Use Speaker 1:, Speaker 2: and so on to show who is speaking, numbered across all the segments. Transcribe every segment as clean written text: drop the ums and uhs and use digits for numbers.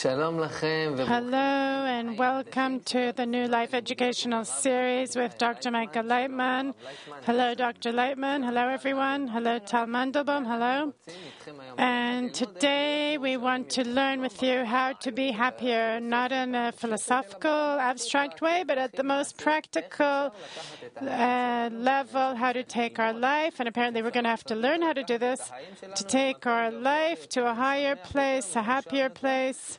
Speaker 1: Hello and welcome to the New Life Educational Series with Dr. Michael Leitman. Hello, Dr. Leitman. Hello, everyone. Hello, Tal Mandelbaum. Hello. And today we want to learn with you how to be happier, not in a philosophical, abstract way, but at the most practical level, how to take our life. And apparently we're going to have to learn how to do this, to take our life to a higher place, a happier place.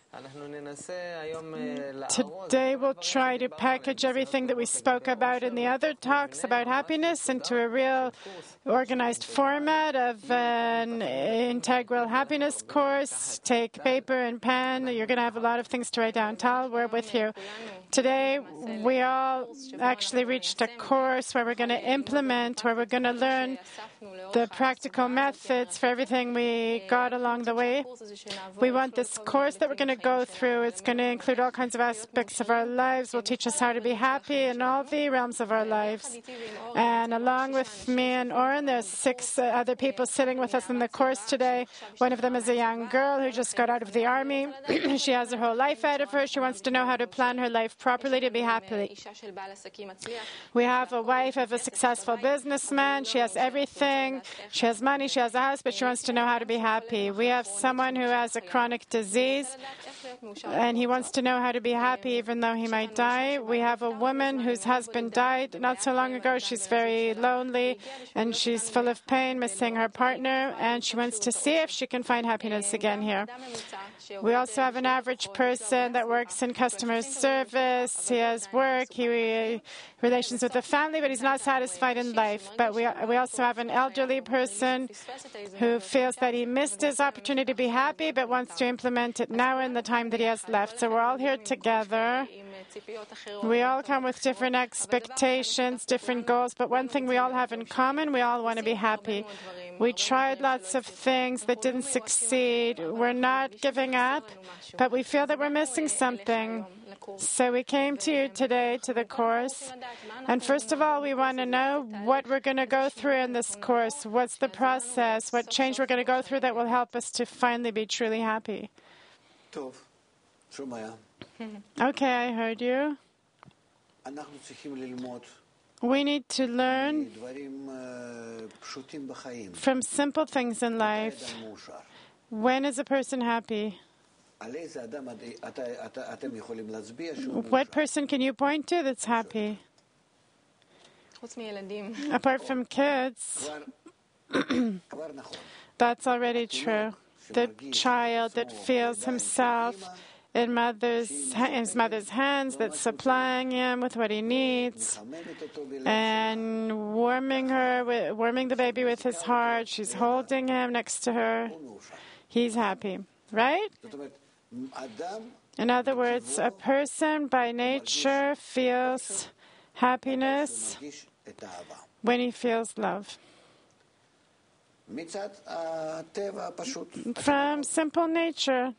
Speaker 1: Today we'll try to package everything that we spoke about in the other talks about happiness into a real organized format of an integral happiness course. Take paper and pen. You're going to have a lot of things to write down. Tal, we're with you. Today we all actually reached a course where we're going to implement, where we're going to learn the practical methods for everything we got along the way. We want this course that we're going to go through. It's going to include all kinds of aspects of our lives. Will teach us how to be happy in all the realms of our lives. And along with me and Oren, there's 6 other people sitting with us in the course today. One of them is a young girl who just got out of the army. She has her whole life ahead of her. She wants to know how to plan her life properly to be happy. We have a wife of a successful businessman. She has everything. She has money, she has a house, but she wants to know how to be happy. We have someone who has a chronic disease, and he wants to know how to be happy even though he might die. We have a woman whose husband died not so long ago. She's very lonely, and she's full of pain, missing her partner, and she wants to see if she can find happiness again here. We also have an average person that works in customer service. He has work, he relations with the family, but he's not satisfied in life. But we also have an elderly person who feels that he missed his opportunity to be happy, but wants to implement it now in the time that he has left. So we're all here together. We all come with different expectations, different goals, but one thing we all have in common, we all want to be happy. We tried lots of things that didn't succeed. We're not giving up, but we feel that we're missing something. So we came to you today to the course, and first of all, we want to know what we're going to go through in this course. What's the process? What change we're going to go through that will help us to finally be truly happy? Okay, I heard you. We need to learn from simple things in life. When is a person happy? What person can you point to that's happy? Apart from kids, that's already true. The child that feels himself in his mother's hands, that's supplying him with what he needs, and warming the baby with his heart. She's holding him next to her. He's happy, right? In other words, a person by nature feels happiness when he feels love. From simple nature.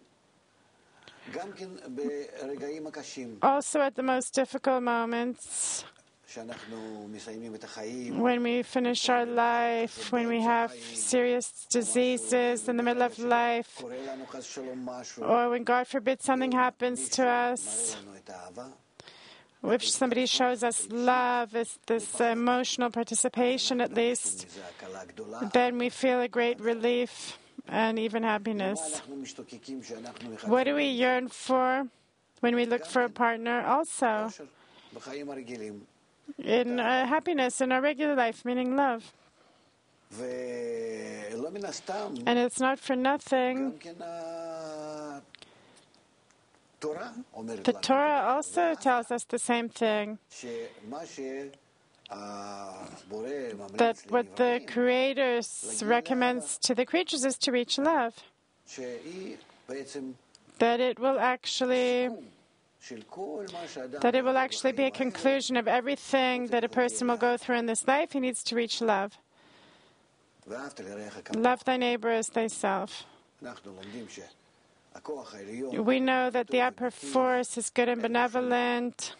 Speaker 1: Also at the most difficult moments, when we finish our life, when we have serious diseases in the middle of life, or when, God forbid, something happens to us, if somebody shows us love, this emotional participation at least, then we feel a great relief and even happiness. What do we yearn for when we look for a partner? Also, in happiness in our regular life, meaning love. And it's not for nothing. The Torah also tells us the same thing. That what the Creator recommends to the creatures is to reach love. That it will actually be a conclusion of everything that a person will go through in this life. He needs to reach love. Love thy neighbor as thyself. We know that the upper force is good and benevolent.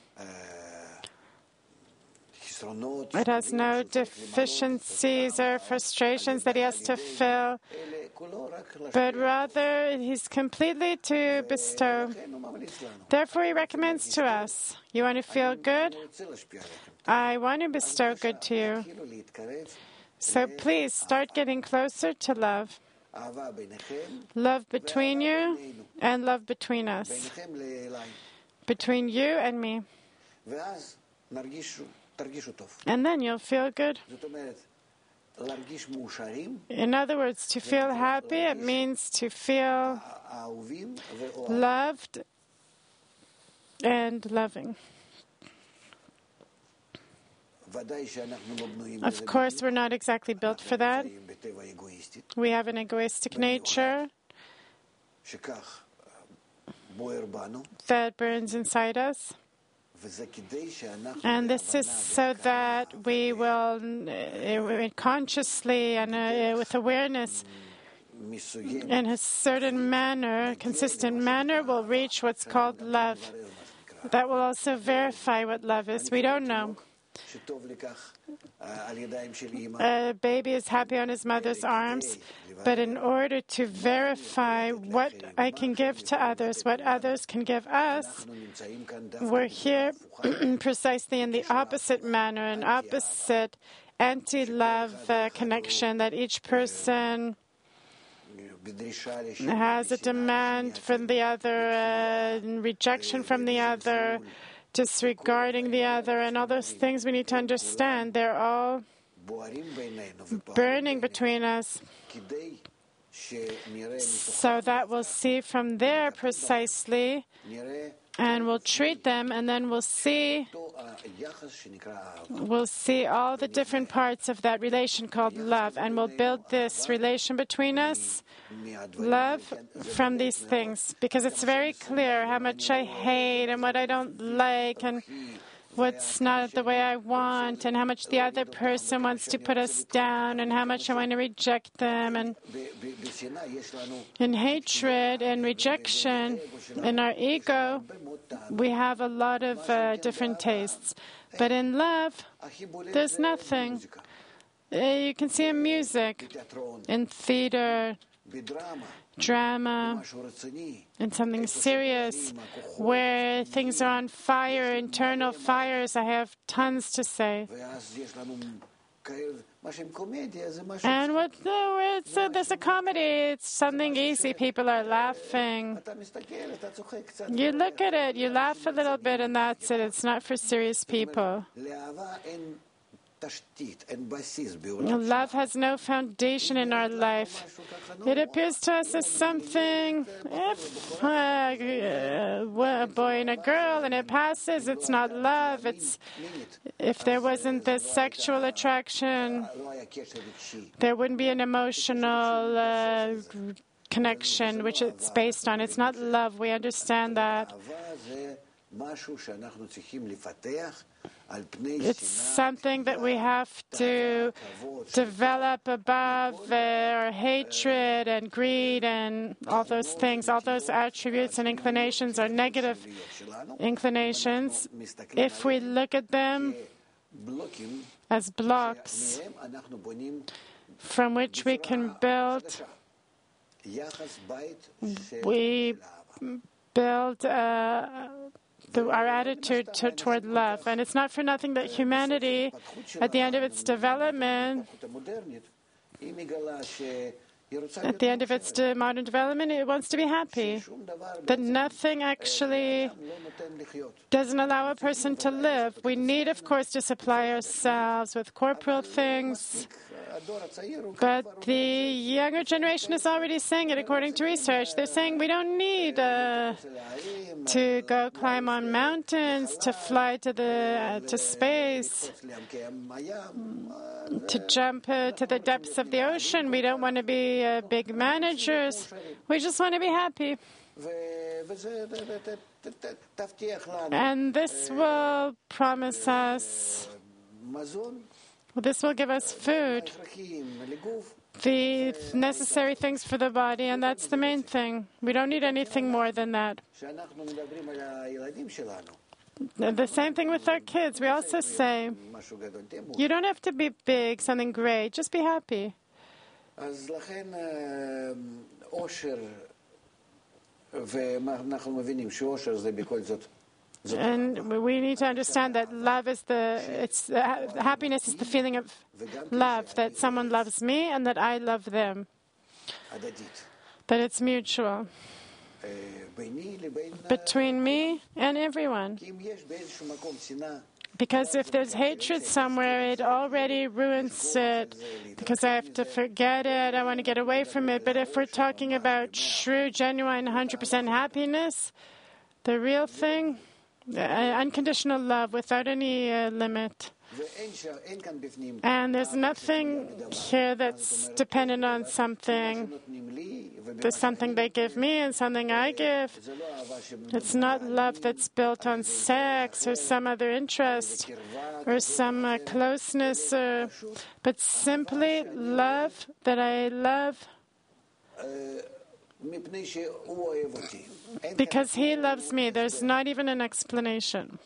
Speaker 1: It has no deficiencies or frustrations that he has to fill. but rather He's completely to bestow. Therefore, He recommends to us, you want to feel good? I want to bestow good to you. So please start getting closer to love. Love between you and love between us. Between you and me. And then you'll feel good. In other words, to feel happy, it means to feel loved and loving. Of course, we're not exactly built for that. We have an egoistic nature that burns inside us. And this is so that we will consciously and with awareness in a certain manner, consistent manner, will reach what's called love. That will also verify what love is. We don't know. A baby is happy on his mother's arms, but in order to verify what I can give to others, what others can give us, we're here precisely in the opposite manner, an opposite anti-love connection, that each person has a demand from the other, rejection from the other, disregarding the other, and all those things we need to understand. They're all burning between us, so that we'll see from there precisely, and we'll treat them, and then we'll see all the different parts of that relation called love, and we'll build this relation between us, love, from these things, because it's very clear how much I hate and what I don't like and what's not the way I want, and how much the other person wants to put us down, and how much I want to reject them. And in hatred and rejection, in our ego, we have a lot of different tastes. But in love, there's nothing. You can see in music, in theater, drama, and something serious, where things are on fire, internal fires. I have tons to say. And there's a comedy, it's something easy, people are laughing. You look at it, you laugh a little bit, and that's it. It's not for serious people. Love has no foundation in our life. It appears to us as something, if a boy and a girl, and it passes, it's not love. It's, if there wasn't this sexual attraction, there wouldn't be an emotional connection, which it's based on. It's not love. We understand that. It's something that we have to develop above our hatred and greed and all those things. All those attributes and inclinations are negative inclinations. If we look at them as blocks from which we can build, we build our attitude toward love. And it's not for nothing that humanity, at the end of its development, modern development, it wants to be happy. That nothing actually doesn't allow a person to live. We need, of course, to supply ourselves with corporal things. But the younger generation is already saying it according to research. They're saying we don't need to go climb on mountains, to fly to space, to jump to the depths of the ocean. We don't want to be big managers. We just want to be happy. And this will promise us, this will give us food, the necessary things for the body, and that's the main thing. We don't need anything more than that. The same thing with our kids. We also say, you don't have to be big, something great, just be happy.
Speaker 2: אז לכן אושר, ואנחנו מבינים שאושר זה בכל זאת.
Speaker 1: And we need to understand that love is happiness is the feeling of love, that someone loves me and that I love them, that it's mutual between me and everyone. Because if there's hatred somewhere, it already ruins it, because I have to forget it, I want to get away from it. But if we're talking about true, genuine, 100% happiness, the real thing, unconditional love without any limit. And there's nothing here that's dependent on something. There's something they give me and something I give. It's not love that's built on sex or some other interest or some closeness, but simply love that I love because he loves me. There's not even an explanation.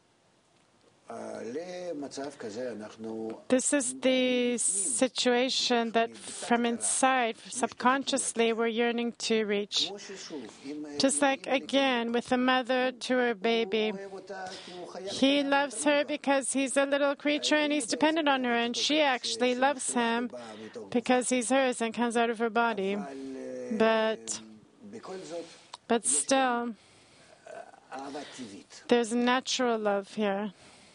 Speaker 1: This is the situation that from inside, subconsciously, we're yearning to reach. Just like, again, with a mother to her baby. He loves her because he's a little creature and he's dependent on her, and she actually loves him because he's hers and comes out of her body. But still, there's natural love here.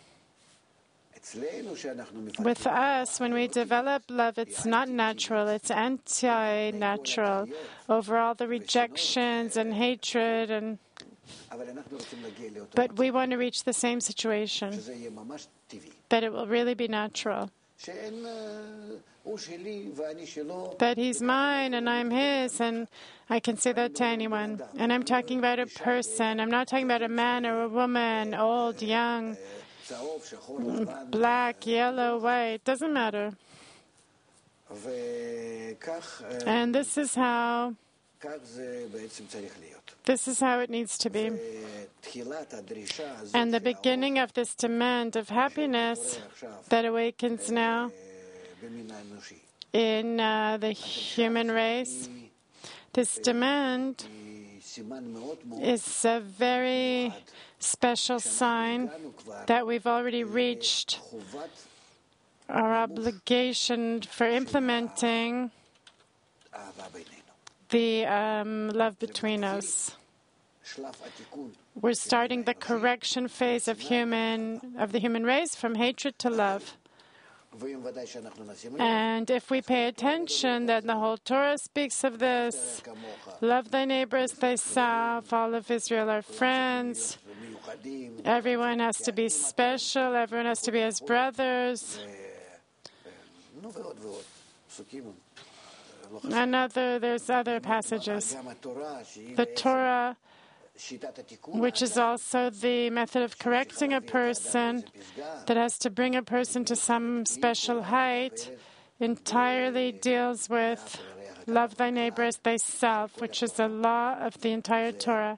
Speaker 1: With us, when we develop love, it's not natural, it's anti-natural. Over all the rejections and hatred, but we want to reach the same situation, that it will really be natural. That he's mine and I'm his, and I can say that to anyone. And I'm talking about a person. I'm not talking about a man or a woman, old, young, black, yellow, white. Doesn't matter. And this is how it needs to be. And the beginning of this demand of happiness that awakens now in the human race, this demand is a very special sign that we've already reached our obligation for implementing the love between us. We're starting the correction phase of the human race from hatred to love. And if we pay attention, then the whole Torah speaks of this. Love thy neighbor as thyself. All of Israel are friends. Everyone has to be special. Everyone has to be as brothers. There's other passages. The Torah, which is also the method of correcting a person, that has to bring a person to some special height, entirely deals with love thy neighbor as thyself, which is the law of the entire Torah.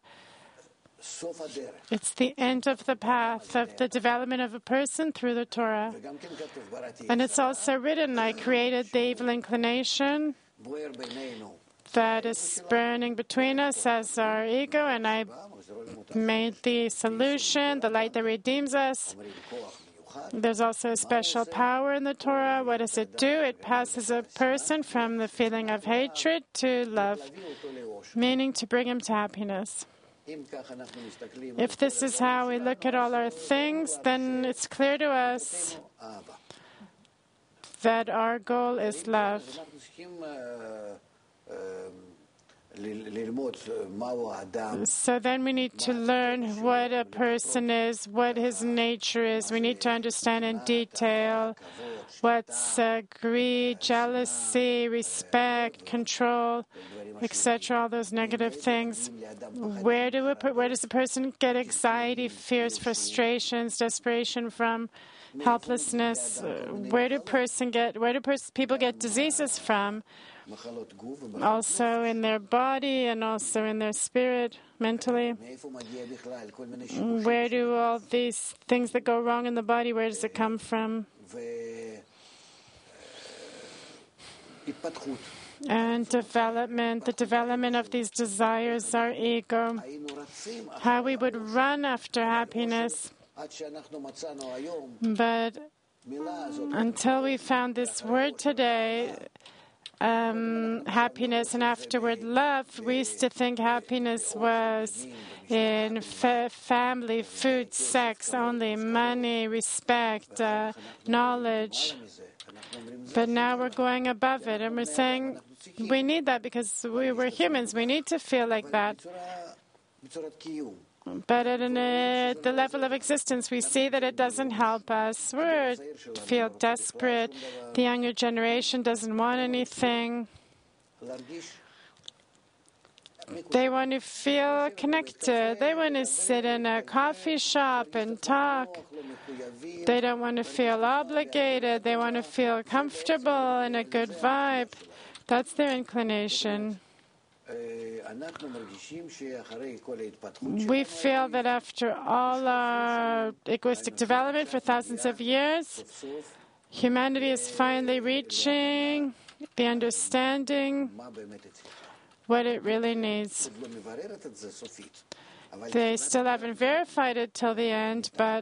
Speaker 1: It's the end of the path of the development of a person through the Torah. And it's also written, I created the evil inclination that is burning between us as our ego, and I made the solution, the light that redeems us. There's also a special power in the Torah. What does it do? It passes a person from the feeling of hatred to love, meaning to bring him to happiness. If this is how we look at all our things, then it's clear to us that our goal is love. So then we need to learn what a person is, what his nature is. We need to understand in detail what's greed, jealousy, respect, control, etc., all those negative things. Where does a person get anxiety, fears, frustrations, desperation from? Helplessness. Where do people get diseases from? Also in their body and also in their spirit, mentally. Where do all these things that go wrong in the body, where does it come from?
Speaker 2: התפתחות.
Speaker 1: and development, the development of these desires, our ego,
Speaker 2: היינו רצים
Speaker 1: how we would run after happiness.
Speaker 2: עד שאנחנו מצאנו היום
Speaker 1: But
Speaker 2: מילה הזאת.
Speaker 1: until we found this word today, happiness, and afterward love, we used to think happiness was in family, food, sex, only money, respect, knowledge. But now we're going above it, and we're saying we need that because we're humans. We need to feel like that.
Speaker 2: בצורת קיום.
Speaker 1: But at the level of existence, we see that it doesn't help us. We feel desperate. The younger generation doesn't want anything.
Speaker 2: להרגיש
Speaker 1: They want to feel connected. They want to sit in a coffee shop and talk. They don't want to feel obligated. They want to feel comfortable and a good vibe. That's their inclination.
Speaker 2: אנחנו מרגישים שאחרי כל ההתפתחות
Speaker 1: We feel that after all our egoistic development for thousands of years, humanity is finally reaching the understanding
Speaker 2: מה באמת אצלי.
Speaker 1: what it really needs.
Speaker 2: עוד לא מבררת את זה סופית. אבל
Speaker 1: They still haven't verified it till the end, but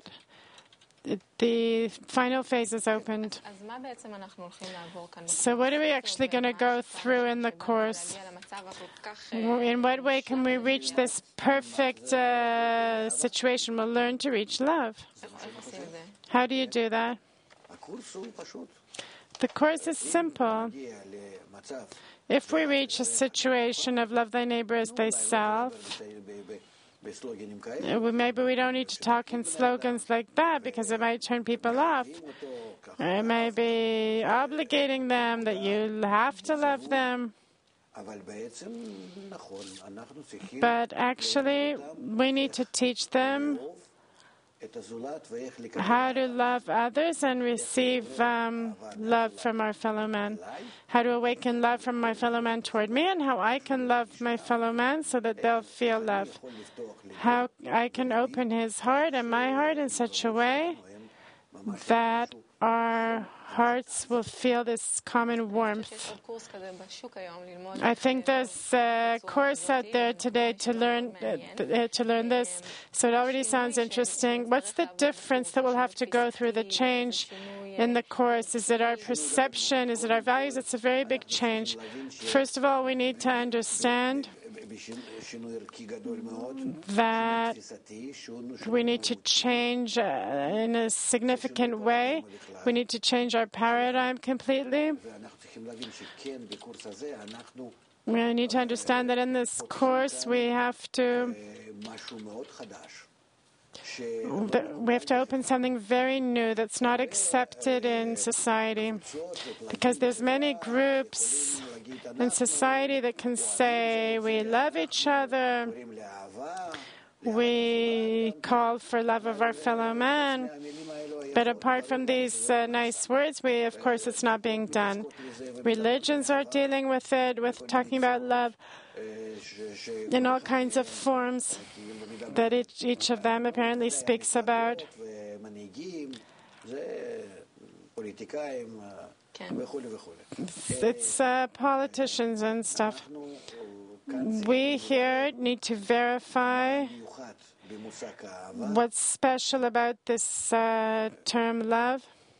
Speaker 1: the final phase is opened.
Speaker 3: אז מה בעצם אנחנו הולכים לעבור כאן?
Speaker 1: So what are we actually going to go through in the course?
Speaker 3: להגיע למצב הכל כך...
Speaker 1: In what way can we reach this perfect situation? We'll learn to reach love.
Speaker 3: איך עושים את זה?
Speaker 1: How do you do that?
Speaker 2: הקורס הוא פשוט.
Speaker 1: The course is simple.
Speaker 2: להגיע למצב
Speaker 1: If we reach a situation of love thy neighbor as thyself,
Speaker 2: בסלוגנים כאלה.
Speaker 1: maybe we don't need to talk in slogans like that because it might turn people off. It may be obligating them that you have to love them.
Speaker 2: אבל בעצם נכון, אנחנו צריכים
Speaker 1: But actually, we need to teach them
Speaker 2: לאהוב את הזולת ואיך לקבל
Speaker 1: how to love others and receive love from our fellow man. How to awaken love from my fellow man toward me, and how I can love my fellow man so that they'll feel love.
Speaker 2: יכול לפתוח לי.
Speaker 1: How I can open his heart and my heart in such a way that our hearts will feel this common warmth.
Speaker 3: יש עוד קורס כזה בשוק היום ללמוד...
Speaker 1: I think there's a course out there today to learn this, so it already sounds interesting. What's the difference that we'll have to go through, the change in the course? Is it our perception? Is it our values? It's a very big change. First of all, we need to understand
Speaker 2: שינוי ערכי גדול מאוד,
Speaker 1: that
Speaker 2: תפיסתי, שהוא
Speaker 1: we need to change in a significant way. We need to change our paradigm completely.
Speaker 2: ואנחנו צריכים להבין שכן, בקורס הזה אנחנו
Speaker 1: We need to understand that in this course we have to
Speaker 2: משהו מאוד חדש.
Speaker 1: we have to open something very new that's not accepted in society, because there's many groups in society that can say we love each other,
Speaker 2: קוראים לאהבה,
Speaker 1: we call for love of our fellow man,
Speaker 2: המילים האלו
Speaker 1: but apart from these nice words, of course it's not being done. Religions are dealing with it, with talking about love in all kinds of forms that each of them apparently speaks about.
Speaker 2: ומנהיגים, זה פוליטיקאים וכולי וכולי.
Speaker 1: It's politicians and stuff.
Speaker 2: אנחנו כאן
Speaker 1: We here need to verify
Speaker 2: מיוחד במושג האהבה,
Speaker 1: what's special about this term love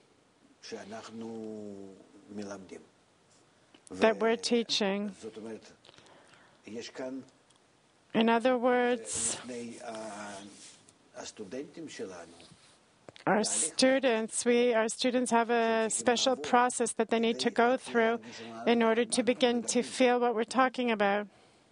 Speaker 2: שאנחנו מלמדים.
Speaker 1: that we're teaching.
Speaker 2: זאת אומרת, יש כאן
Speaker 1: In other words,
Speaker 2: לפני הסטודנטים שלנו,
Speaker 1: our students have a special process that they need to go through in order to begin to feel what we're talking about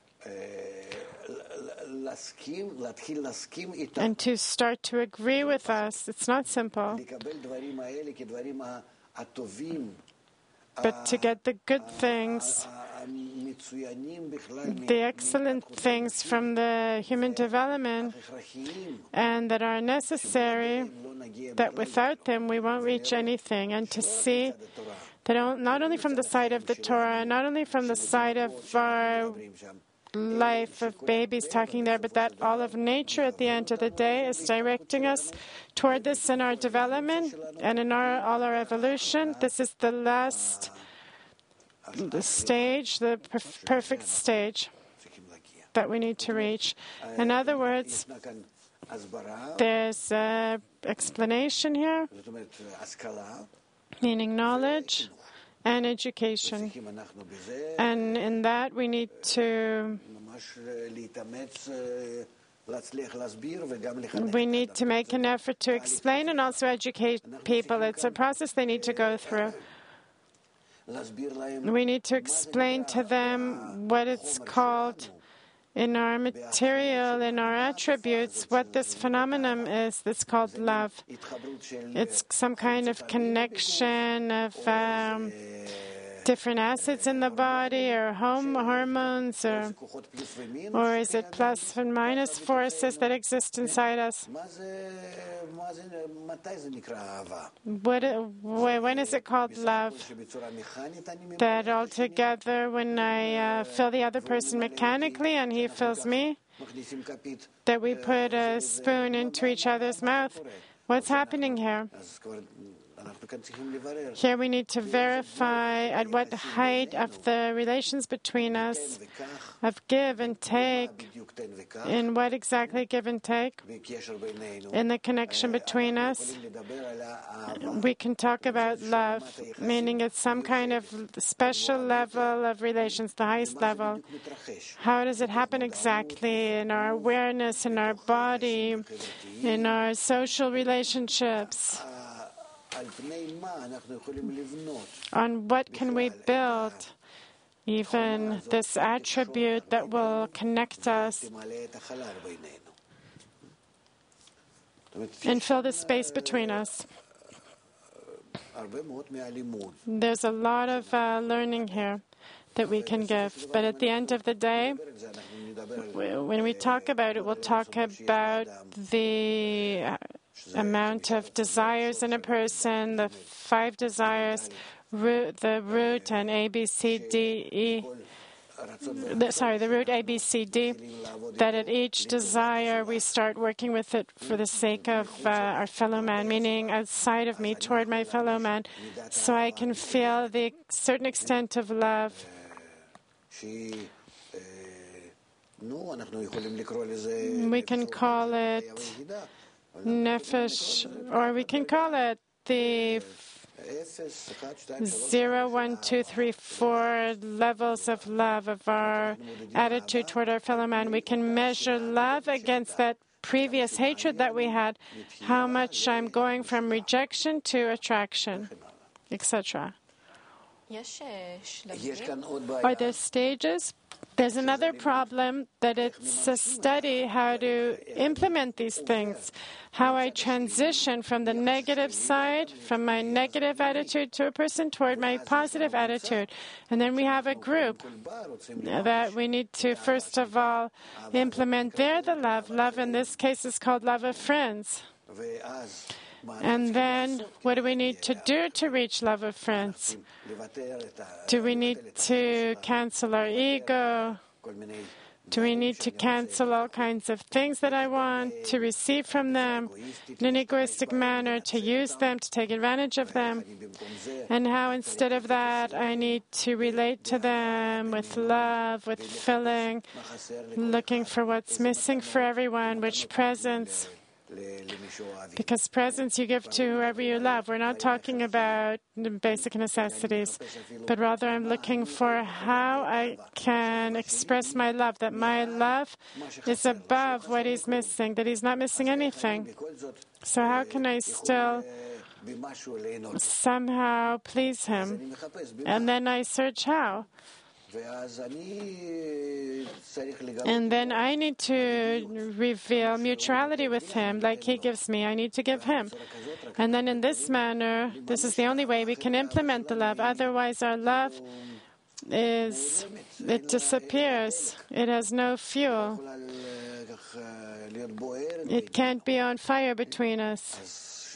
Speaker 2: להתחיל להסכים איתם,
Speaker 1: and to start to agree with us. It's not simple,
Speaker 2: לקבל דברים האלה כדברים הטובים,
Speaker 1: but to get the good things,
Speaker 2: המצוינים בכלל,
Speaker 1: the excellent things from the human development,
Speaker 2: הכרחיים,
Speaker 1: and that are necessary,
Speaker 2: לא נגיע
Speaker 1: that without them we won't reach anything, and to see
Speaker 2: בתורה.
Speaker 1: that not only from the side of the Torah, not only from the side of our
Speaker 2: מדברים שם.
Speaker 1: life of babies talking there, but that all of nature at the end of the day is directing us toward this in our development and in all our evolution. This is the last the stage, the perfect stage that we need to reach. In other words, there's an explanation here, meaning knowledge and education. And in that we need to make an effort to explain and also educate people. It's a process they need to go through. We need to explain to them what it's called in our material, in our attributes, what this phenomenon is that's called love. It's some kind of connection of different acids in the body, or hormones, or is it plus and minus forces that exist inside us? When is it called love? That altogether, when I fill the other person mechanically and he fills me, that we put a spoon into each other's mouth. What's happening here? Here we need to verify at what height of the relations between us, of give and take, in what exactly give and take, in the connection between us. We can talk about love, meaning it's some kind of special level of relations, the highest level. How does it happen exactly in our awareness, in our body, in our social relationships? On what can we build even this attribute that will connect us and fill the space between us? There's a lot of learning here that we can give, but at the end of the day, when we talk about it, we'll talk about the amount of desires in a person, the 5 desires, the root and A, B, C, D, E. The root A, B, C, D, that at each desire we start working with it for the sake of our fellow man, meaning outside of me, toward my fellow man, so I can feel the certain extent of love. We can call it nefesh, or we can call it the 0, 1, 2, 3, 4 levels of love, of our attitude toward our fellow man. We can measure love against that previous hatred that we had, how much I'm going from rejection to attraction, etc. Are there stages? There's another problem, that it's a study how to implement these things, how I transition from the negative side, from my negative attitude to a person, toward my positive attitude. And then we have a group that we need to, first of all, implement there the love. Love in this case is called love of friends. And then, what do we need to do to reach love of friends? Do we need to cancel our ego? Do we need to cancel all kinds of things that I want to receive from them in an egoistic manner, to use them, to take advantage of them? And how, instead of that, I need to relate to them with love, with filling, looking for what's missing for everyone, which presence. Because presents you give to whoever you love. We're not talking about basic necessities, but rather I'm looking for how I can express my love, that my love is above what he's missing, that he's not missing anything. So how can I still somehow please him? And then I search how. And then I need to reveal mutuality with him, like he gives me, I need to give him. And then in this manner, this is the only way we can implement the love. Otherwise, our love it disappears. It has no fuel. It can't be on fire between us.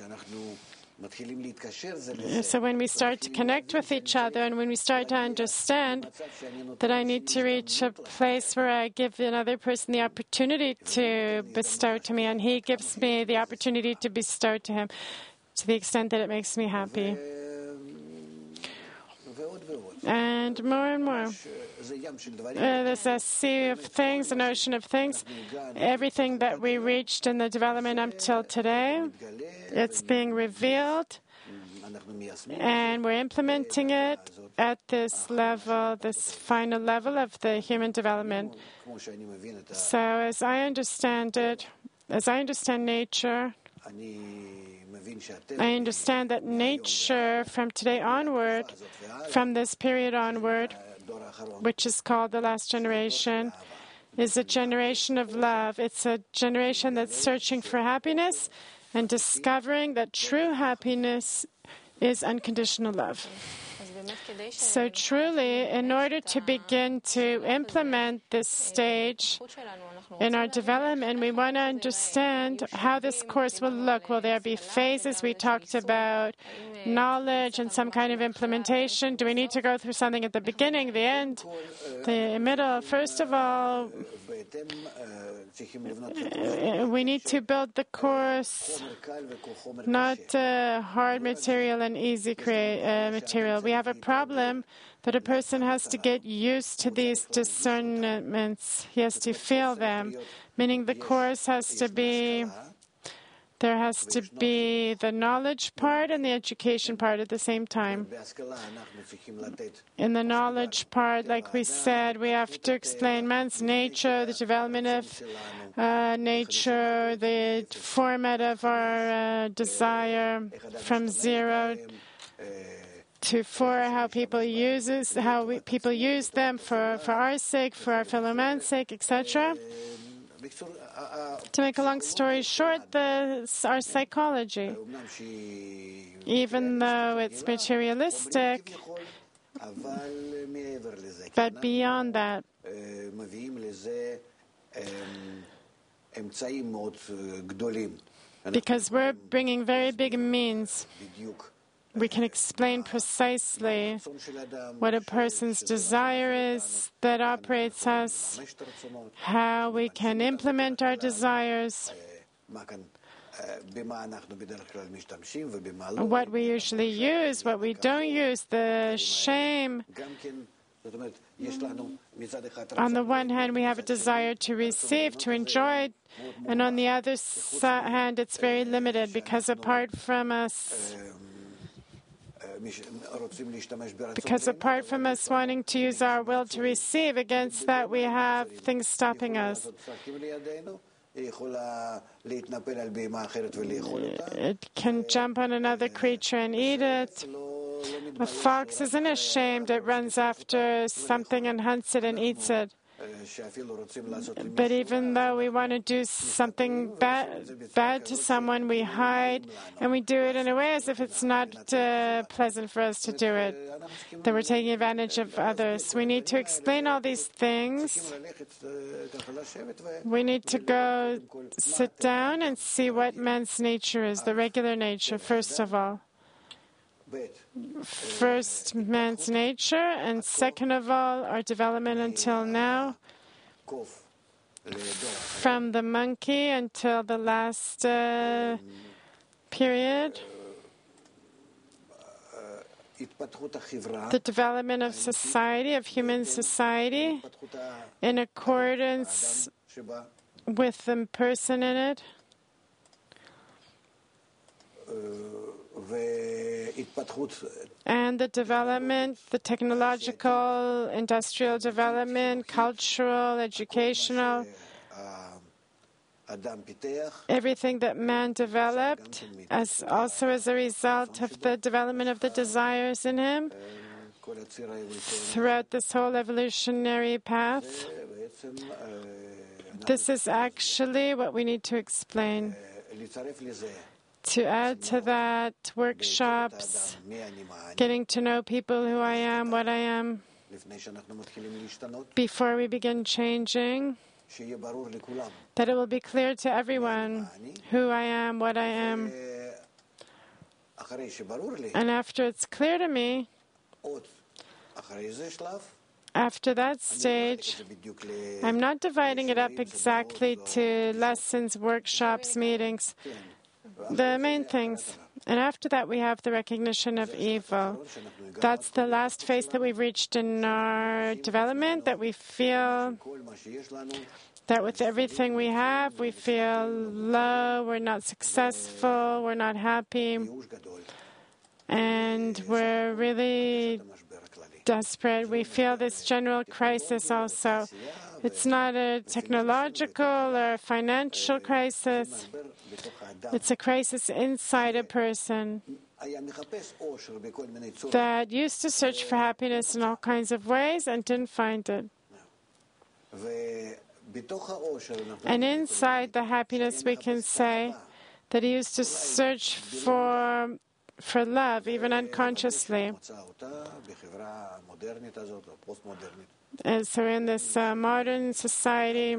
Speaker 1: So when we start to connect with each other, and when we start to understand that I need to reach a place where I give another person the opportunity to bestow to me, and he gives me the opportunity to bestow to him, to the extent that it makes me happy. and more and more.
Speaker 2: זה ים של דברים.
Speaker 1: There's a sea of things, an ocean of things. Everything that we reached in the development until today, it's being revealed,
Speaker 2: אנחנו מיישמים.
Speaker 1: and we're implementing it at this level, this final level of the human development.
Speaker 2: כמו שאני מבין את
Speaker 1: So as I understand it, as I understand nature,
Speaker 2: אני מבין שאתם,
Speaker 1: I understand that nature from today onward, from this period onward,
Speaker 2: הדור האחרון,
Speaker 1: which is called the last generation, is a generation of love. It's a generation that's searching for happiness and discovering that true happiness is unconditional love.
Speaker 3: אז באמת כדי
Speaker 1: So truly, in order to begin to implement this stage
Speaker 3: שהזכות שלנו, אנחנו
Speaker 1: in our development, we want to understand how this course will look. Will there be phases? We talked about knowledge and some kind of implementation. Do we need to go through something at the beginning, the end, the middle? First of all,
Speaker 2: בהתאם צריכים לבנות
Speaker 1: we need to build the course,
Speaker 2: חומר קל וחומר קשה.
Speaker 1: not hard material and easy material. We have a problem that a person has to get used to these discernments. He has to feel them, meaning the course has to be, there has to be the knowledge part and the education part at the same time.
Speaker 2: בהשכלה אנחנו צריכים לתת
Speaker 1: In the knowledge part, like we said, we have to explain man's nature, the development of nature, the format of our desire from 0 to 4, how people people use them for our sake, for our fellow man's sake, etc.
Speaker 2: בקיצור,
Speaker 1: To make a long story short, our psychology,
Speaker 2: אומנם שהיא
Speaker 1: even though it's materialistic,
Speaker 2: כביכול, אבל מעבר לזה,
Speaker 1: but beyond that,
Speaker 2: מביאים לזה אמצעים מאוד גדולים.
Speaker 1: because we're bringing very big means,
Speaker 2: בדיוק.
Speaker 1: we can explain precisely
Speaker 2: הרצון של האדם,
Speaker 1: what a person's desire is that operates us,
Speaker 2: חמשת הרצונות,
Speaker 1: how we can implement our desires,
Speaker 2: מה כאן, במה אנחנו בדרך כלל משתמשים ובמה לא.
Speaker 1: what we usually use, what we don't use, the shame.
Speaker 2: גם כן, זאת אומרת, יש לנו מצד אחד
Speaker 1: On the one hand, we have a desire to receive, to enjoy, and on the other hand, it's very limited because apart from us,
Speaker 2: רוצים להשתמש ברצון.
Speaker 1: because apart from us wanting to use our will to receive, against that we have things stopping us.
Speaker 2: צרכים לידינו, היא יכולה להתנפל על בהמה אחרת ולאכול אותה.
Speaker 1: It can jump on another creature and eat it. A fox isn't ashamed, it runs after something and hunts it and eats it.
Speaker 2: שאפילו רוצים לעשות למישהו,
Speaker 1: But even though we want to do something bad to someone, we hide, and we do it in a way as if it's not pleasant for us to do it, that we're taking advantage of others. We need to explain all these things.
Speaker 2: ללכת ככה לשבת
Speaker 1: We need to go sit down and see what man's nature is, the regular nature, first of all. First, man's nature, and second of all, our development until now,
Speaker 2: קוף לדור.
Speaker 1: from the monkey until the last period,
Speaker 2: התפתחות החברה,
Speaker 1: the development of society, of human society,
Speaker 2: התפתחות
Speaker 1: in accordance
Speaker 2: שבה
Speaker 1: with the person in it,
Speaker 2: והתפתחות
Speaker 1: and the development, the technological, industrial development, cultural, educational,
Speaker 2: האדם פיתח,
Speaker 1: everything that man developed, as also as a result of the development of the desires in him
Speaker 2: כל הציר האבולוציוני.
Speaker 1: throughout this whole evolutionary path.
Speaker 2: בעצם
Speaker 1: This is actually what we need to explain.
Speaker 2: לצרף לזה
Speaker 1: To add to that, workshops,
Speaker 2: מי אני, מה אני,
Speaker 1: getting to know people, who I am, what I am,
Speaker 2: לפני שאנחנו מתחילים להשתנות,
Speaker 1: before we begin changing,
Speaker 2: שיהיה ברור לכולם.
Speaker 1: that it will be clear to everyone who I am, what I am.
Speaker 2: אחרי שברור לי,
Speaker 1: And after it's clear to me,
Speaker 2: עוד אחרי זה שלב,
Speaker 1: after that
Speaker 2: אני לא
Speaker 1: stage,
Speaker 2: מחלק את זה בדיוק ל...
Speaker 1: I'm not dividing it up exactly to lessons, workshops, meetings.
Speaker 2: כן.
Speaker 1: The main things. And after that, we have the recognition of evil. That's the last phase that we've reached in our development, that we feel that with everything we have, we feel low, we're not successful, we're not happy, and we're really desperate. We feel this general crisis also. It's not a technological or financial crisis. It's a crisis inside a person that used to search for happiness in all kinds of ways and didn't find it. And inside the happiness, we can say that he used to search for love, even unconsciously. And so in this modern society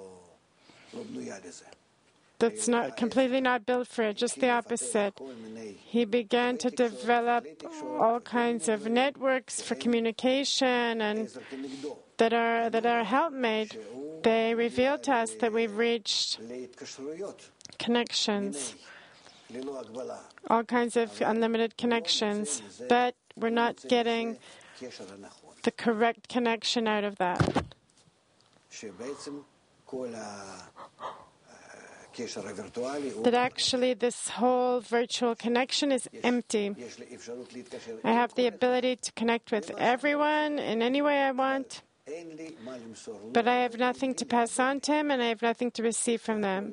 Speaker 1: that's not completely not built for it, just the opposite. He began to develop all kinds of networks for communication and that are helpmate. They reveal to us that we've reached connections, all kinds of unlimited connections, but we're not getting the correct connection out of that. That actually this whole virtual connection is empty. I have the ability to connect with everyone in any way I want, but I have nothing to pass on to him and I have nothing to receive from them.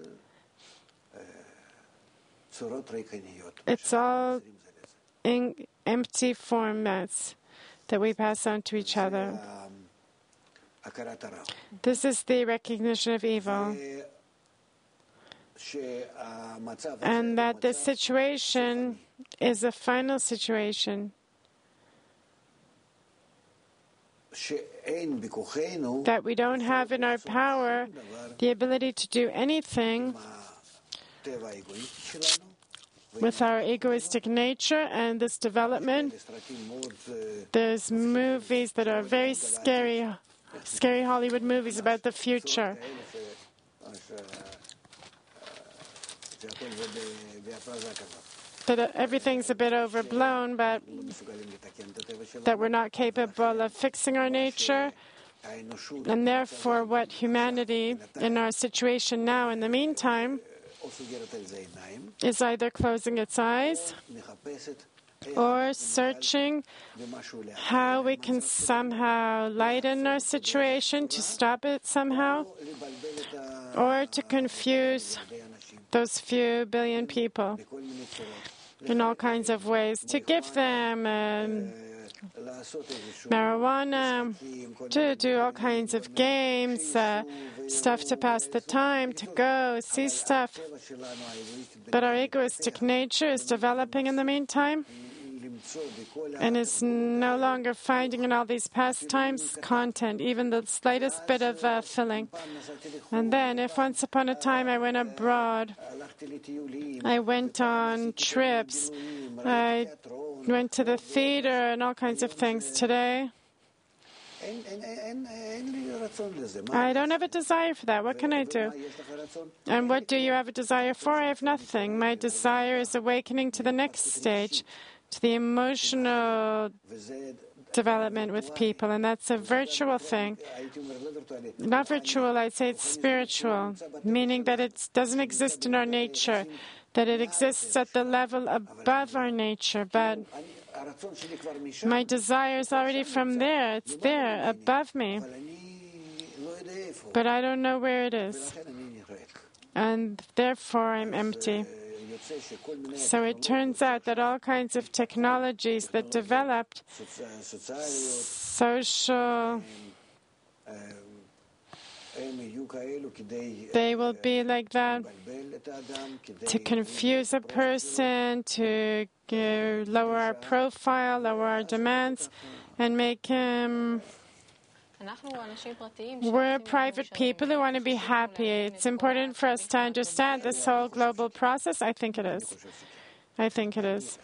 Speaker 1: It's all in empty formats that we pass on to each other. This is the recognition of evil. And that this situation is a final situation. That we don't have in our power the ability to do anything with our egoistic nature and this development. There's movies that are very scary Hollywood movies about the future. That everything's a bit overblown, but that we're not capable of fixing our nature, and therefore what humanity in our situation now, in the meantime, is either closing its eyes or searching how we can somehow lighten our situation to stop it somehow, or to confuse those few billion people in all kinds of ways, to give them marijuana, to do all kinds of games, stuff to pass the time, to go see stuff. But our egoistic nature is developing in the meantime and is no longer finding in all these pastimes content, even the slightest bit of filling. And then, if once upon a time I went abroad, I went on trips, I went to the theater and all kinds of things. Today, I don't have a desire for that. What can I do? And what do you have a desire for? I have nothing. My desire is awakening to the next stage, to the emotional development with people, and that's a virtual thing. Not virtual, I'd say it's spiritual, meaning that it doesn't exist in our nature, that it exists at the level above our nature, but my desire is already from there. It's there, above me. But I don't know where it is. And therefore I'm empty. So it turns out that all kinds of technologies that developed, social, they will be like that to confuse a person, to lower our profile, lower our demands, and make him... We're private people who want to be happy. It's important for us to understand this whole global process. I think it is. I think it is.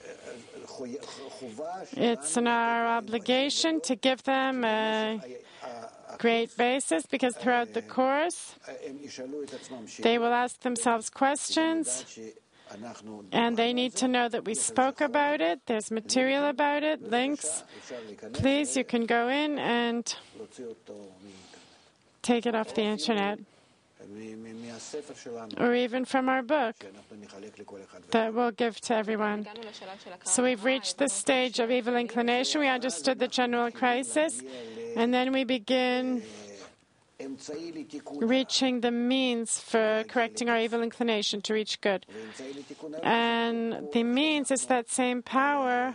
Speaker 1: It's our obligation to give them a great basis, because throughout the course, they will ask themselves questions and they need to know that we spoke about it. There's material about it, links. Please, you can go in and take it off the internet, or even from our book that we'll give to everyone. So we've reached the stage of evil inclination. We understood the general crisis, and then we begin reaching the means for correcting our evil inclination to reach good. And the means is that same power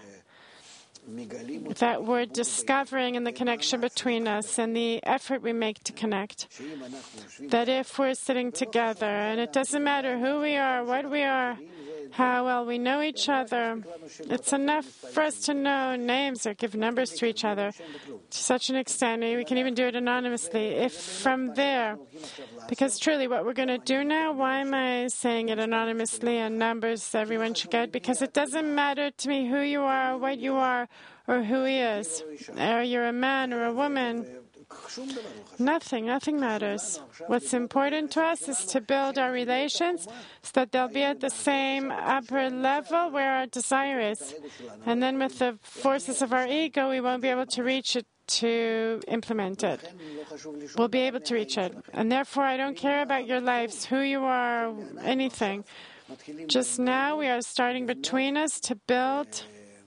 Speaker 1: that we're discovering in the connection between us and the effort we make to connect. That if we're sitting together, and it doesn't matter who we are, what we are, how well we know each other, it's enough for us to know names or give numbers to each other to such an extent. We can even do it anonymously. If from there, because truly what we're going to do now, why am I saying it anonymously and numbers everyone should get? Because it doesn't matter to me who you are, what you are, or who he is. Or you're a man or a woman. Nothing matters. What's important to us is to build our relations so that they'll be at the same upper level where our desire is. And then with the forces of our ego, we won't be able to reach it to implement it. We'll be able to reach it. And therefore, I don't care about your lives, who you are, anything. Just now, we are starting between us to build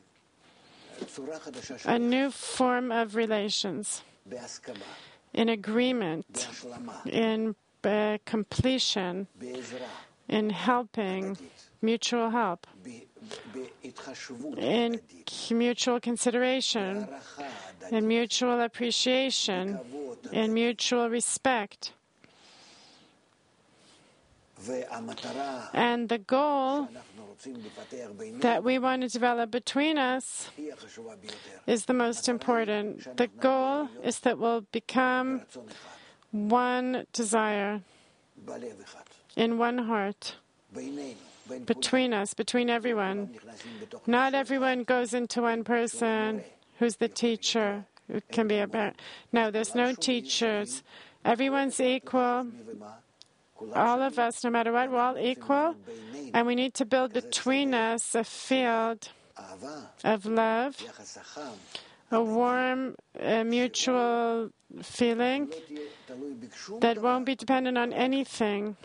Speaker 1: a new form of relations. In agreement, in completion, in helping, mutual help, in mutual consideration, in mutual appreciation, in mutual respect. And the goal that we want to develop between us is the most important. The goal is that we'll become one desire in one heart between us, between everyone. Not everyone goes into one person who's the teacher, who can be a parent. No, there's no teachers. Everyone's equal. All of us, no matter what, we're all equal, and we need to build between us a field of love, a warm, mutual feeling that won't be dependent on anything,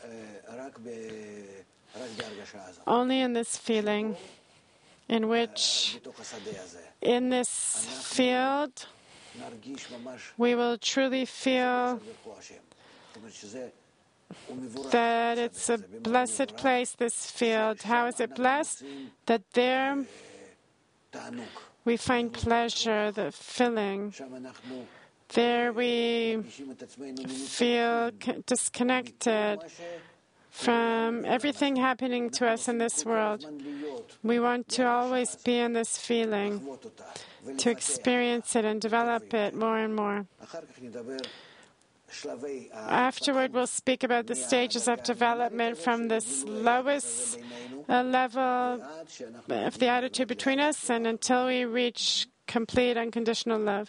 Speaker 1: only in this feeling, in which, in this field, we will truly feel that it's a blessed place, this field. How is it blessed? That there we find pleasure, the filling. There we feel disconnected from everything happening to us in this world. We want to always be in this feeling, to experience it and develop it more and more. Afterward, we'll speak about the stages of development from this lowest level of the attitude between us and until we reach complete unconditional love.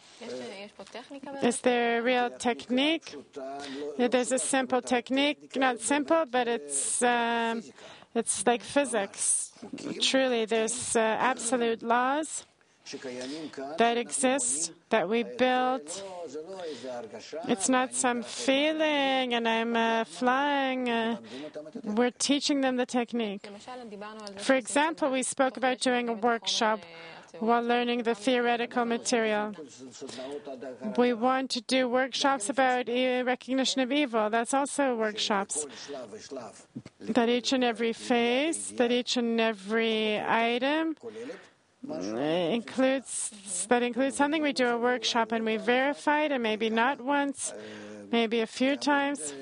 Speaker 1: Is there a real technique? There's a simple technique, not simple, but it's like physics. Truly, there's absolute laws that exist, that we build. It's not some feeling and I'm flying. We're teaching them the technique. For example, we spoke about doing a workshop while learning the theoretical material. We want to do workshops about recognition of evil. That's also workshops. That each and every phase, that each and every item includes something. We do a workshop and we verify it, and maybe not once, maybe a few times.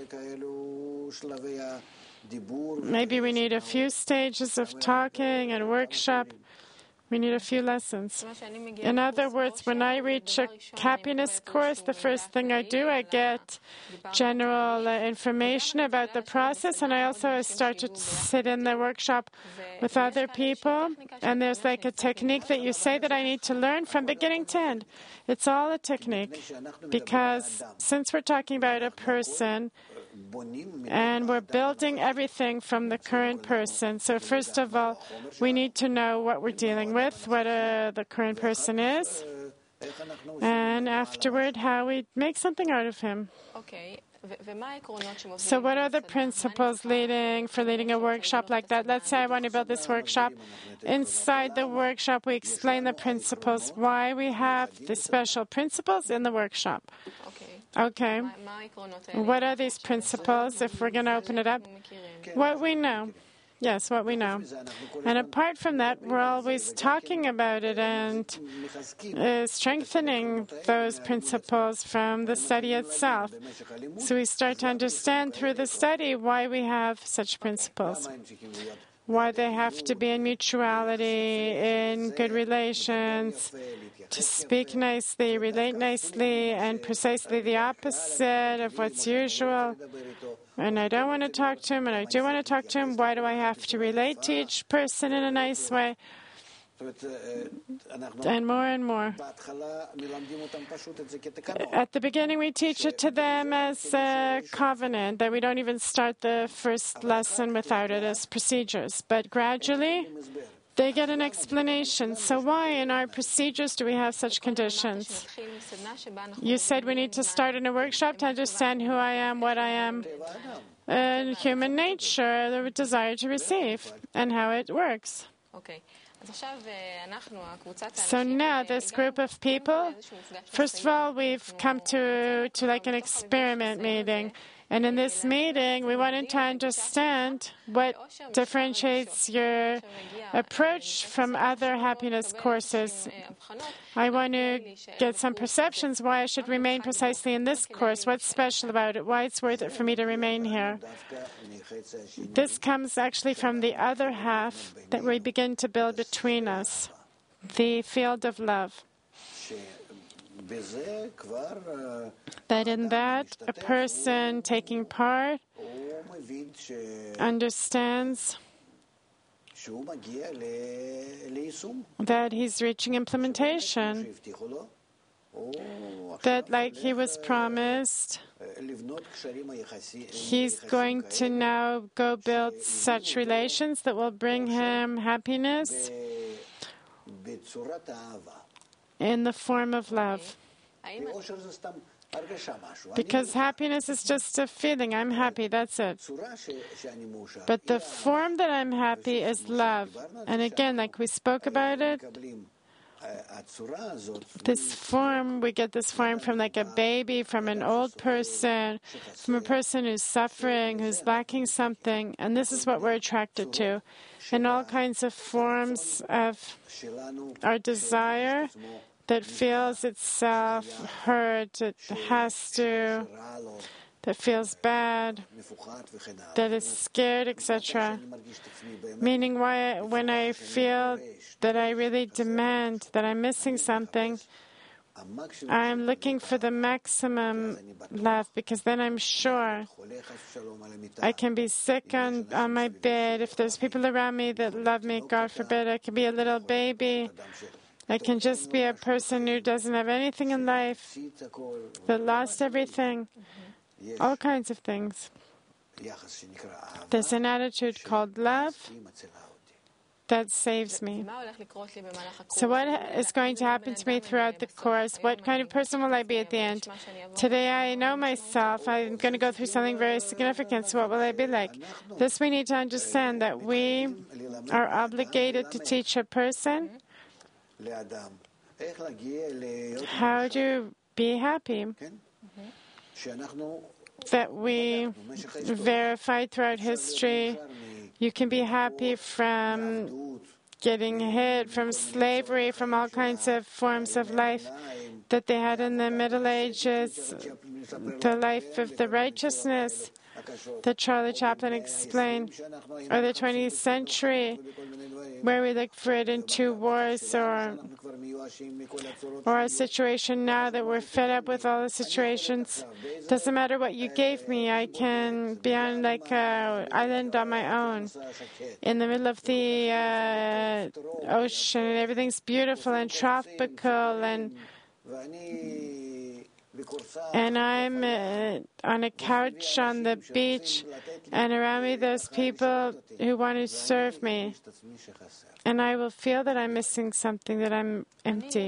Speaker 1: Maybe we need a few stages of talking and workshop. We need a few lessons. In other words, when I reach a happiness course, the first thing I do, I get general information about the process, and I also start to sit in the workshop with other people, and there's like a technique that you say that I need to learn from beginning to end. It's all a technique, because since we're talking about a person, And we're building everything from the current person. So first of all, we need to know what we're dealing with, what the current person is, and afterward, how we make something out of him.
Speaker 3: אוקיי, ומה העקרונות שמובילים?
Speaker 1: So what are the principles leading a workshop like that? Let's say I want to build this workshop. Inside the workshop, we explain the principles, why we have the special principles in the workshop.
Speaker 3: אוקיי.
Speaker 1: Okay.
Speaker 3: מה העקרונות האלה?
Speaker 1: What are these principles, if we're going to open it up? What we know. Yes, what we know. And apart from that, we're always talking about it and strengthening those principles from the study itself. So we start to understand through the study why we have such principles, why they have to be in mutuality, in good relations, to speak nicely, relate nicely, and precisely the opposite of what's usual. And I don't want to talk to him, and I do want to talk to him. Why do I have to relate to each person in a nice way? And more. At the beginning, we teach it to them as a covenant, that we don't even start the first lesson without it as procedures. But gradually, they get an explanation. So why in our procedures do we have such conditions? You said we need to start in a workshop to understand who I am, what I am, and human nature, the desire to receive, and how it works.
Speaker 3: אוקיי. אז עכשיו אנחנו, הקבוצת
Speaker 1: So now this group of people, first of all, we've come to like an experiment meeting. And in this meeting, we wanted to understand what differentiates your approach from other happiness courses. I want to get some perceptions why I should remain precisely in this course. What's special about it? Why it's worth it for me to remain here? This comes actually from the other half that we begin to build between us, the field of love. That in that, a person taking part understands that he's reaching implementation, that like he was promised, he's going to now go build such relations that will bring him happiness in the form of love. Because happiness is just a feeling. I'm happy, that's it. But the form that I'm happy is love. And again, like we spoke about it, this form, we get this form from like a baby, from an old person, from a person who's suffering, who's lacking something. And this is what we're attracted to. In all kinds of forms of our desire that feels itself hurt, that feels bad, that is scared, etc. Meaning when I feel that I really demand, that I'm missing something, I'm looking for the maximum love, because then I'm sure I can be sick on my bed. If there's people around me that love me, God forbid, I can be a little baby. I can just be a person who doesn't have anything in life, that lost everything, all kinds of things. There's an attitude called love that saves me. So what is going to happen to me throughout the course? What kind of person will I be at the end? Today I know myself. I'm going to go through something very significant. So what will I be like? This we need to understand, that we are obligated to teach a person how to be happy. That we verified throughout history. You can be happy from getting hit, from slavery, from all kinds of forms of life that they had in the Middle Ages, the life of the righteousness that Charlie Chaplin explained, or the 20th century, where we look for it in two wars, or a situation now that we're fed up with all the situations. Doesn't matter what you gave me, I can be on like an island on my own, in the middle of the ocean, and everything's beautiful and tropical, and and I'm on a couch on the beach, and around me there's people who want to serve me, and I will feel that I'm missing something, that I'm empty.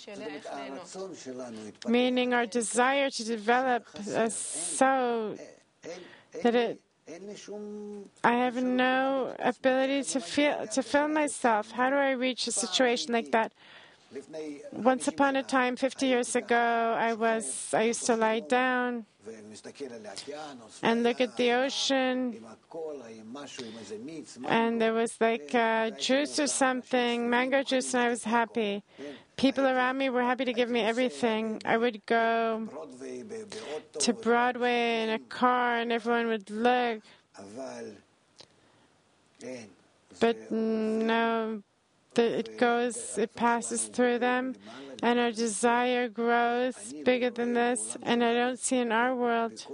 Speaker 1: Meaning our desire to develop so that I have no ability to fill myself. How do I reach a situation like that? Once upon a time, 50 years ago, I used to lie down and look at the ocean, and there was like juice or something, mango juice, and I was happy. People around me were happy to give me everything. I would go to Broadway in a car, and everyone would look. But no, it passes through them, and our desire grows bigger than this, and I don't see in our world,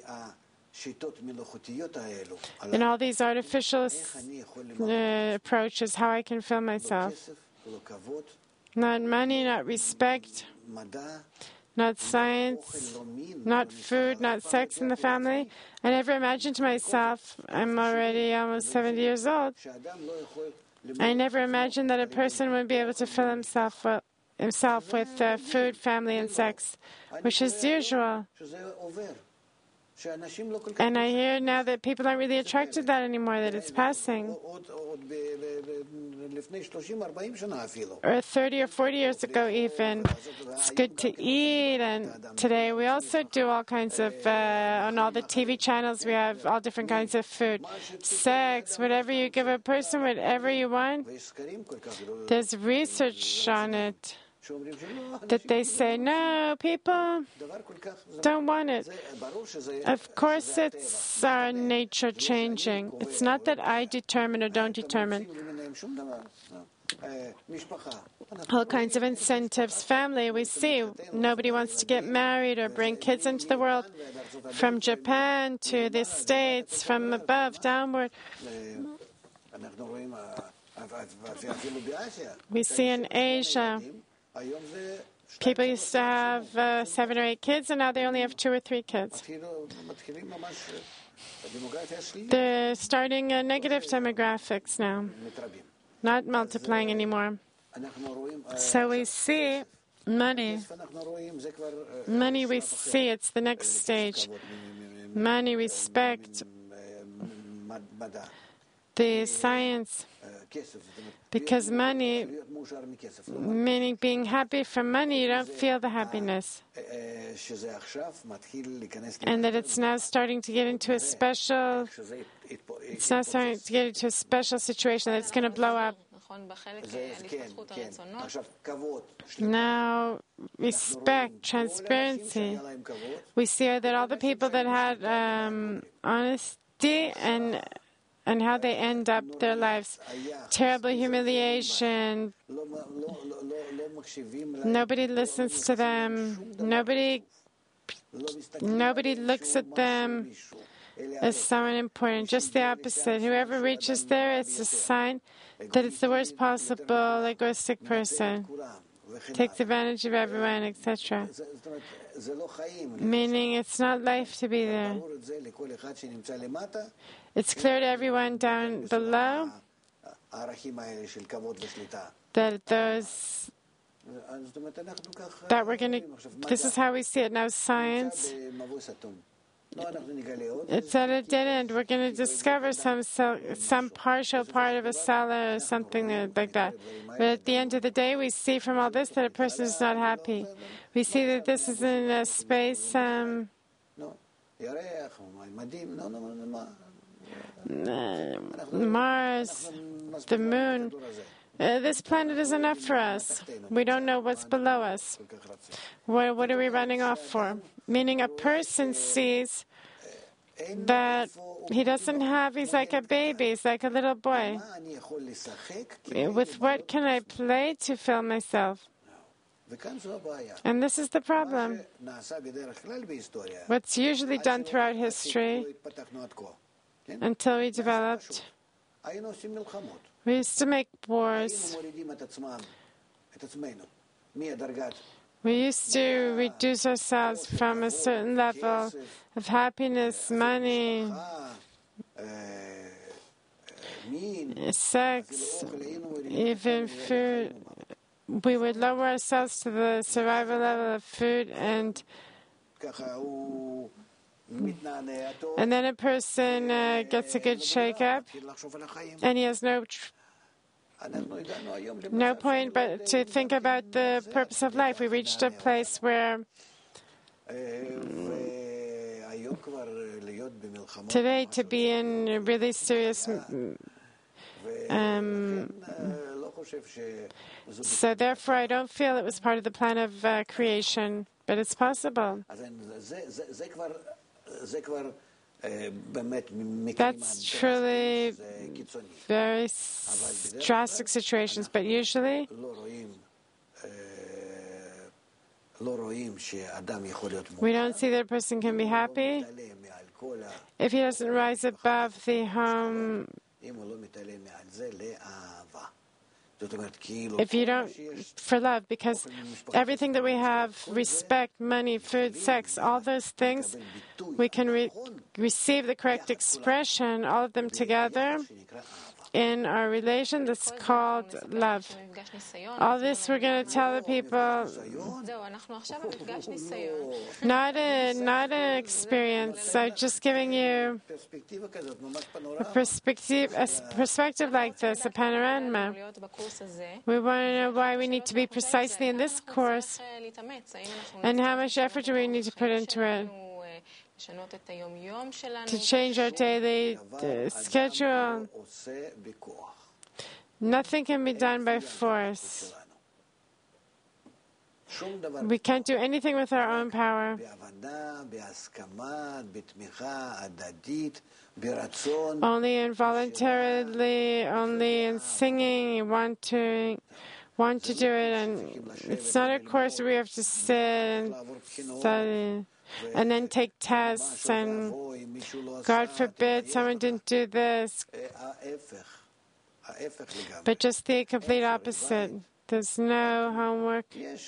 Speaker 1: in all these artificial approaches, how I can fill myself. Not money, not respect, not science, not food, not sex in the family. I never imagined to myself, I'm already almost 70 years old, I never imagined that a person would be able to fill himself with food, family, and sex, which is usual. And I hear now that people aren't really attracted to that anymore, that it's passing. Or 30 or 40 years ago even, it's good to eat, and today we also do all kinds of, on all the TV channels we have all different kinds of food. Sex, whatever you give a person, whatever you want, there's research on it. That they say, no, people don't want it. Of course, it's our nature changing. It's not that I determine or don't determine. All kinds of incentives. Family, we see. Nobody wants to get married or bring kids into the world. From Japan to the States, from above, downward. We see in Asia, people used to have 7 or 8 kids, and now they only have 2 or 3 kids. They're starting negative demographics now, not multiplying anymore. So we see money. Money, we see, it's the next stage. Money, respect, the science. Because money, meaning being happy from money, you don't feel the happiness. And that it's now starting to get into a special, situation that it's going to blow up. Now, respect, transparency. We see that all the people that had honesty and how they end up their lives. Terrible humiliation. Nobody listens to them. Nobody looks at them as someone important. Just the opposite. Whoever reaches there, it's a sign that it's the worst possible egoistic person. Takes advantage of everyone, etc. Meaning it's not life to be there. It's clear to everyone down below that this is how we see it now. Science, it's at a dead end. We're going to discover some partial part of a cell or something like that. But at the end of the day, we see from all this that a person is not happy. We see that this is in a space. Mars, the moon. This planet is enough for us. We don't know what's below us. What are we running off for? Meaning a person sees that he's like a baby, he's like a little boy. With what can I play to fill myself? And this is the problem. What's usually done throughout history, until we developed, we used to make wars. We used to reduce ourselves from a certain level of happiness, money, sex, even food. We would lower ourselves to the survival level of food, and then a person gets a good shake-up, and he has no point but to think about the purpose of life. We reached a place where today to be in a really serious so therefore I don't feel it was part of the plan of creation, but it's possible. That's truly very drastic situations, but usually we don't see that a person can be happy if he doesn't rise above the home. If you don't, for love, because everything that we have, respect, money, food, sex, all those things, we can receive the correct expression, all of them together, in our relation that's called love. All this we're going to tell the people, not an experience. I'm just giving you a perspective like this, a panorama. We want to know why we need to be precisely in this course and how much effort do we need to put into it to change our daily schedule. Nothing can be done by force. We can't do anything with our own power. Only involuntarily, only in singing, you want to do it, and it's not a course where we have to sit and study and then take tests, and God forbid someone didn't do this. But just the complete opposite. There's no homework.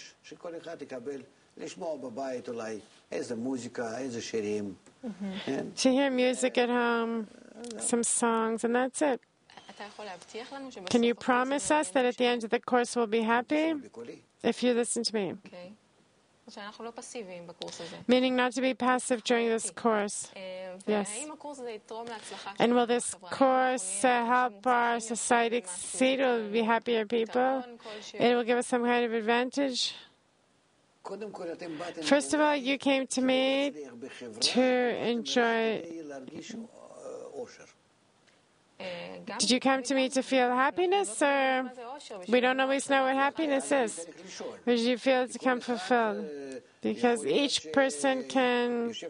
Speaker 1: To hear music at home, some songs, and that's it. Can you promise us that at the end of the course we'll be happy? If you listen to me. Meaning not to be passive during this course. Yes. And will this course help our society succeed? Will we be happier people? It will give us some kind of advantage? First of all, you came to me to enjoy. Did you come to me to feel happiness, or we don't always know what happiness is? Or did you feel to come fulfilled? Because each person can. Say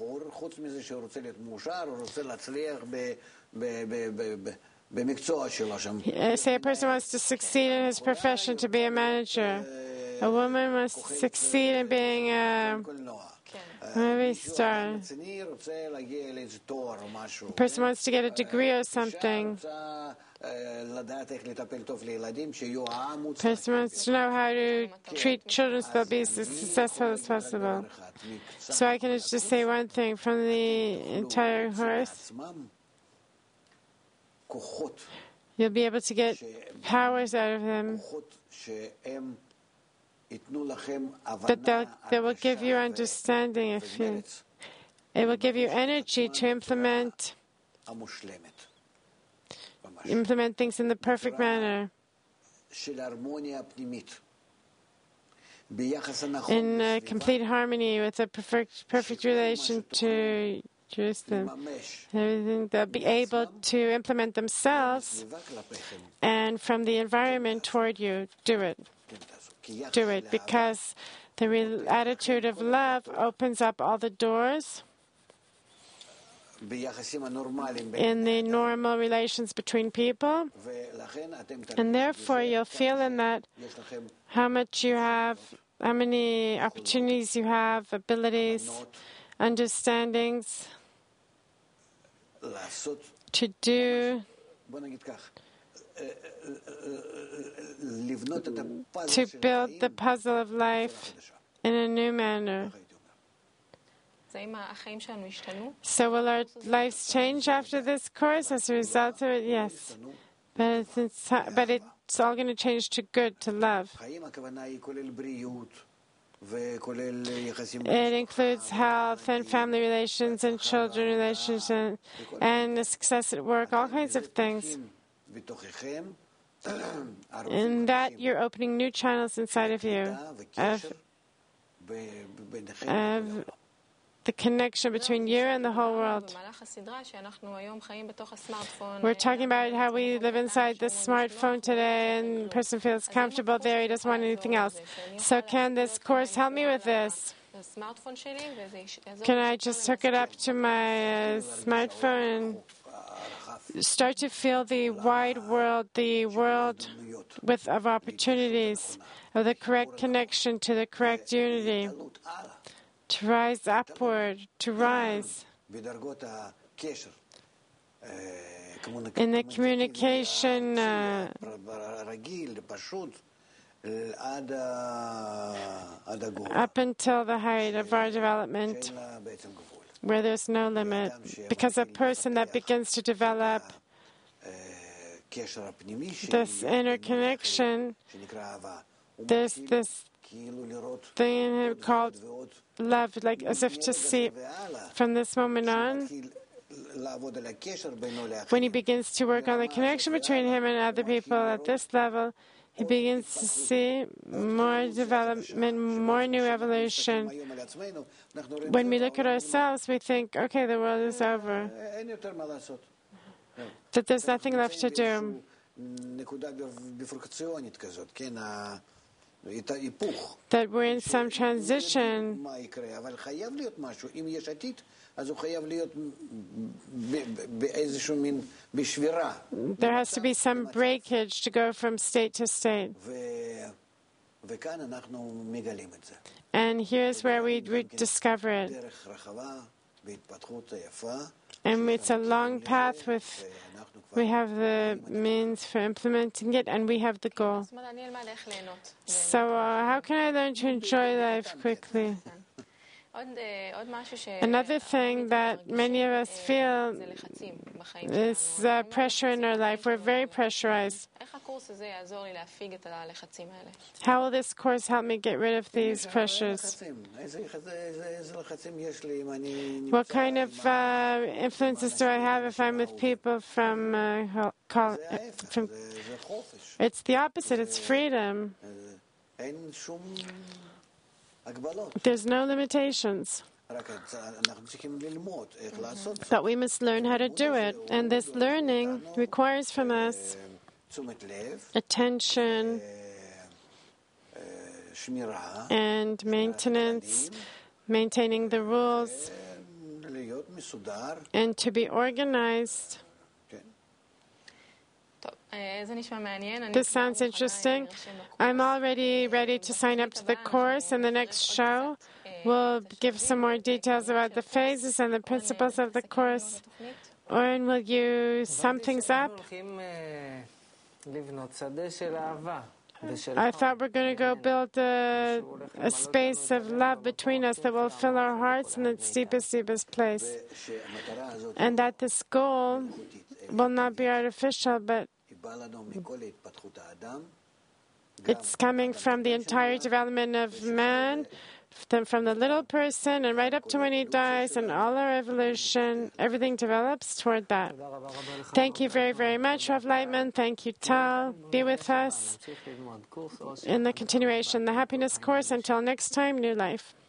Speaker 1: a person wants to succeed in his profession, to be a manager. A woman must succeed in being a movie star. A person wants to get a degree or something. A person wants to know how to treat children so they'll be as successful as possible. So I can just say one thing from the entire course. You'll be able to get powers out of them that they will give you understanding. It will give you energy to implement things in the perfect manner, in complete harmony with a perfect relation to Jerusalem. Everything they'll be able to implement themselves, and from the environment toward you, do it. Do it, because the attitude of love opens up all the doors in the normal relations between people, and therefore you'll feel in that how much you have, how many opportunities you have, abilities, understandings to do. to build the puzzle of life in a new manner. So will our lives change after this course as a result of it? Yes. But it's all going to change to good, to love. It includes health and family relations and children relations and success at work, all kinds of things. In that, you're opening new channels inside of you of the connection between you and the whole world. We're talking about how we live inside the smartphone today, and the person feels comfortable there, he doesn't want anything else. So can this course help me with this? Can I just hook it up to my smartphone and start to feel the wide world, the world of opportunities, of the correct connection to the correct unity? To rise upward, to rise in the communication up until the height of our development, where there's no limit. Because a person that begins to develop this inner connection, there's this thing in him called love, like as if to see from this moment on, when he begins to work on the connection between him and other people at this level, he begins to see more development, more new evolution. When we look at ourselves, we think, okay, the world is over, that there's nothing left to do. That we're in some transition. There has to be some breakage to go from state to state. And here's where we discover it. And it's a long path we have the means for implementing it, and we have the goal. So how can I learn to enjoy life quickly? Another thing that many of us feel is pressure in our life. We're very pressurized. How will this course help me get rid of these pressures? What kind of influences do I have if I'm with people from it's the opposite, it's freedom. There's no limitations. But we must learn how to do it. And this learning requires from us attention and maintenance, maintaining the rules, and to be organized. This sounds interesting. I'm already ready to sign up to the course, and the next show will give some more details about the phases and the principles of the course. Oren, will you sum things up? I thought we're going to go build a space of love between us that will fill our hearts in its deepest, deepest place. And that this goal will not be artificial, but it's coming from the entire development of man, from the little person and right up to when he dies, and all our evolution, everything develops toward that. Thank you very, very much, Rav Leitman. Thank you, Tal. Be with us in the continuation, the happiness course. Until next time, new life.